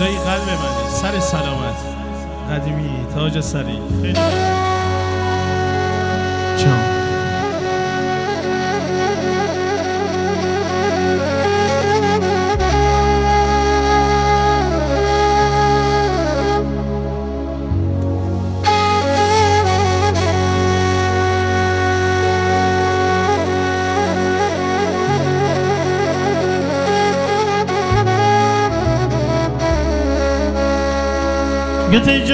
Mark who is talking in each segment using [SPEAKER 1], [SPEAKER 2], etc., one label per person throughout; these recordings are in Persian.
[SPEAKER 1] فدای قلب منه. سر سلامت قدیمی تاج سری خیلی جان. گته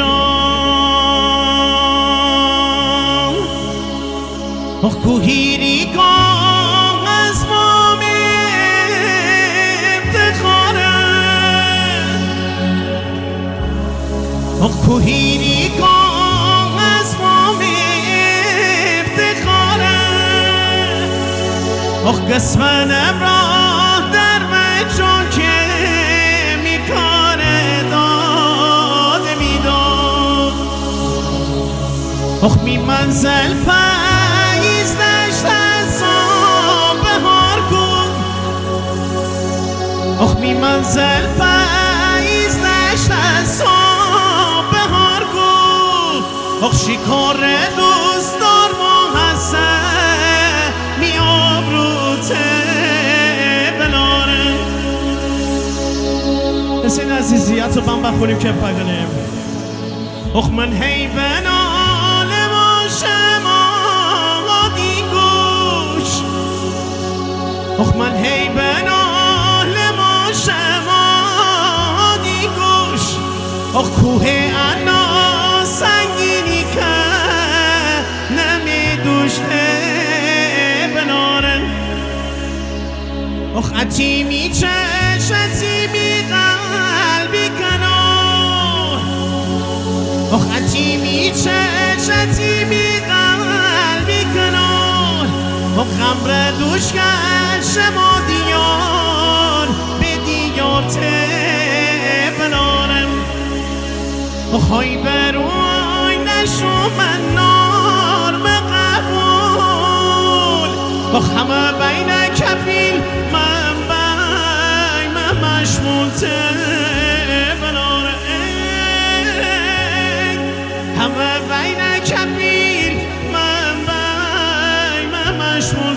[SPEAKER 1] جان اخ کوهیری کن از ما افتخاره اخ کوهیری کن از ما افتخاره اخ قسمنم راه در مجون که اخ می منزل پاییز دشت از بهار کن اخ می منزل پاییز دشت از بهار کن اخ شکار دوست دار محسن می آبروته بناره حسین عزیزی حتی بم بخوریم که بگنیم اخ من هی بنا اخ من هی بنال ما شمادی گوش اخ کوه انا سنگینی که نمی دوشته بنارن اخ عتیمی چش عتیمی قلبی کنار اخ عتیمی چش عتیمی قلبی کنار اخ خمر دوش کن شما دیار به دیار تبنارم های بروی نشو من نار مقبول همه بین کفیل من بین من مشمول تبنارم همه بین کفیل من بین من مشمول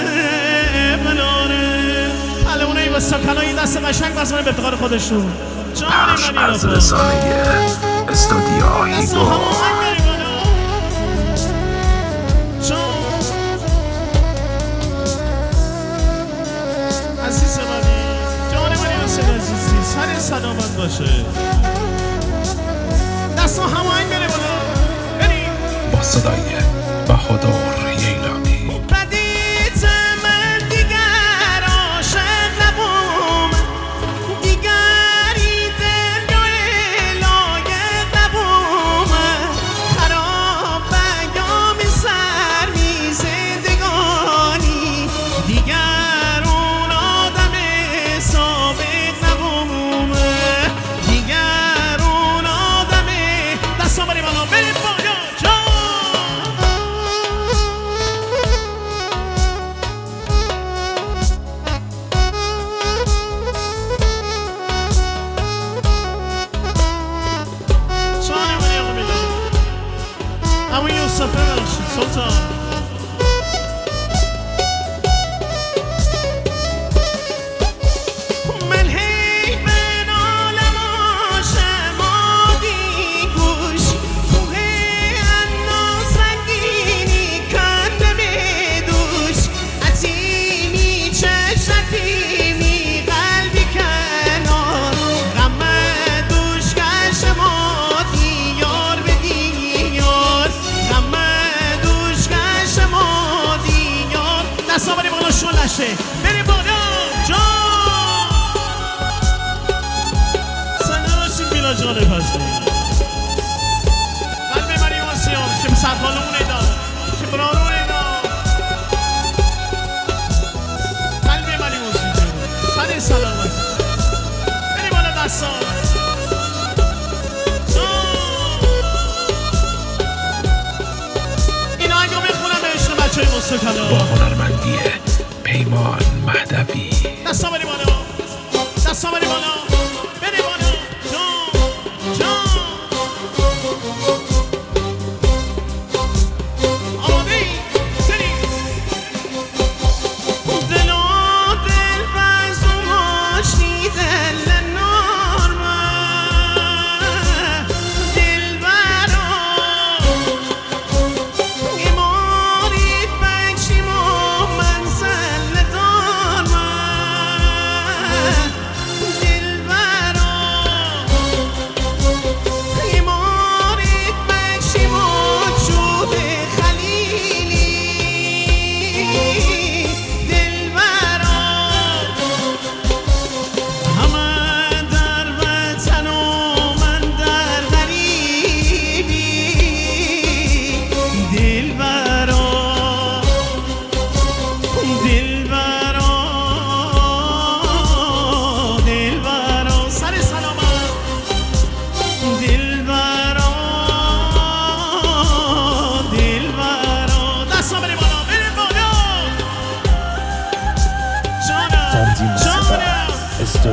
[SPEAKER 1] و سکنایی دست قشنگ بزنه به افتخار خودشون.
[SPEAKER 2] پخش از رسانه استودیوهای گو.
[SPEAKER 1] عزیز منی جان منی حسین عزیزی سر سلامت باشه دست ها هماهنگ بره بالا بریم
[SPEAKER 2] با صدای بهادر ییلانی.
[SPEAKER 1] بریم بالا جان سنه باشیم بیلا جان پسه قلب منی واسیام که سرپالمون ایدا که برارون ایدا قلب منی واسیام سر سلامت بریم بالا دستا این آنگا میخونم بهشون بچه های مستقلا
[SPEAKER 2] با هنرمندی پیمان مهدوی.
[SPEAKER 1] دستا بری بالا دستا بری بالا بری بالا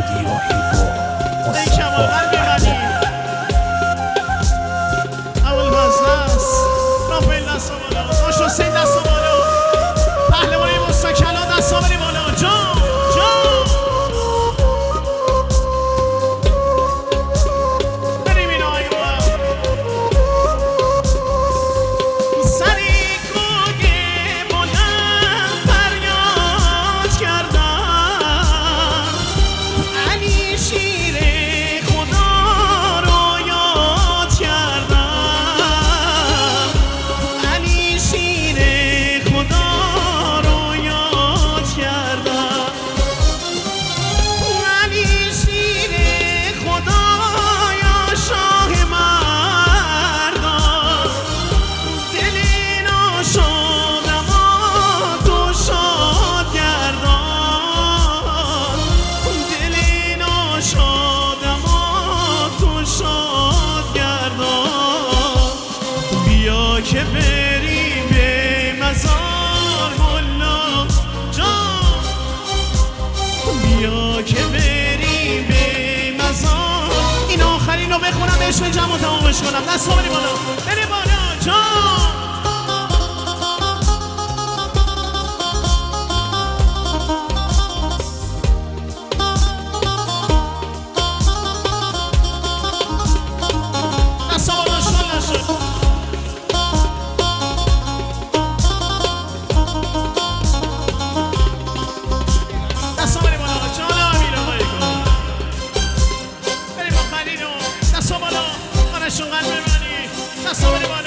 [SPEAKER 2] استودیوهی با
[SPEAKER 1] ای کمال قلبی منی اول بزنس رافایل دست بالا داش حسین دست بالا پهلوانی مستکلا دست بری بالا جان جان بریم این آهنگ رو سری کوه بلند فریاد کردن علی شیر خدا رو یاد کردن علی شیر خدا رو یاد کردن علی شیر خدا یا شاه مردان دل ناشادم تو شاد گردان دل ناشادم تو شاد گردان بیا که بریم به مزار ملا جان بیا که بریم به مزار این آخرین رو بخونم عشق جمع تمامش کنم دست بری بالا بری بالا جان دست بالا شد نشد دست بری بالا جان امیر آقای گل بریم آخرین رو دست بالا آرشون قلب منی دست بری بالا